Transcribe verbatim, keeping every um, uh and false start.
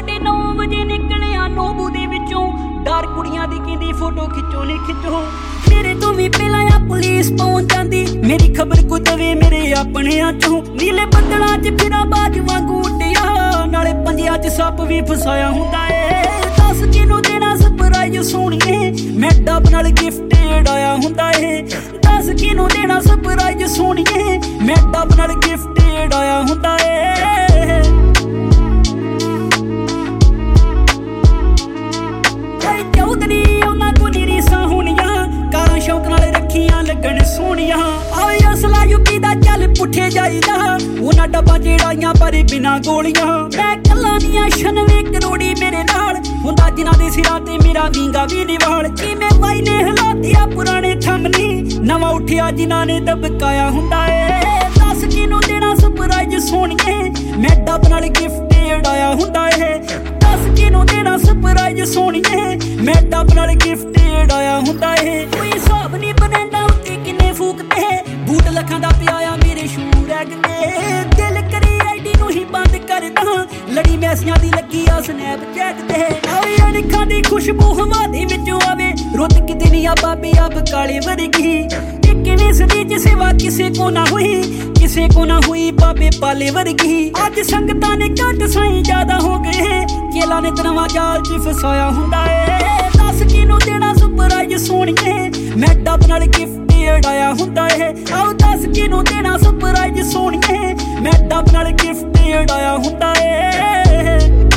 साढ़े नौ बजे निकलिया नोबू दे विचों डर कुड़ियां दी कहंदी फोटो खिचो नी खिचो मेरे तो भी पहला पुलिस पहुंच जाती मेरी खबर को दवे मेरे अपने चों नीले बदलां च फिरा बाज वांगू उड्डिया नाले पंजियां च सप भी फसाया हुंदा ए दस किनू देना सरप्राइज सोहणीए मैं डब नाल गिफ्ट अड़ाया हुंदा ए दस किनू देना सरप्राइज सोहणीए मैं डब नाल गिफ्ट अड़ाया हुंदा ए चौधरी उन्हां को नी रीसां होणीआं कारां शौक नाल रखियां लगण सोहणीआं आवे असला यूपी दा चल पुठे जाईदा उन्हां डब्बां च अड़ाईआं पर बिना गोलियां मैं कल्ला नी छनवे करोड़ी मेरे नाल हुंदा जिन्हां दे सिरां ते मेरा विंगा वी नी वाल किवें बाई ने हलातिया पुराने थंमनी नवां उठिया जिन्हां ने दबकाया हुंदा ए दस किनू देना सरप्राइज सोहणीए मैं डब नाल गिफ्ट अड़ाया हुंदा ए दस किनू देना सरप्राइज सोहणीए मैं डब नाल गिफ्ट अड़ाया हुंदा ए कोई हिसाब नी बनदा उत्ते किन्ने फूकते बूट लखां दा पियाया मेरे शू रैगदे दिल करी आईडी नू ही बंद करदा लड़ी मैसियां दी लगी आ स्नैप चैकदे आवे अणखां दी खुशबू हवा दे विचों आवे रुत किते नी आ बाबे अब काले वर्गी इक्कीवीं सदी च सेवा किसे को ना हुई किसे को ना हुई बाबे पाले वर्गी अज संगतां ने घट साईं ज्यादा हो गए चेला ने तनवा जाल च फसाया हुंदा ए दस किनू देना सरप्राइज सोहणीए मैं डब नाल गिफ्ट अड़ाया हुंदा ए आओ दस किनू देना सरप्राइज सोहणीए मैं डब नाल गिफ्ट अड़ाया हुंदा ए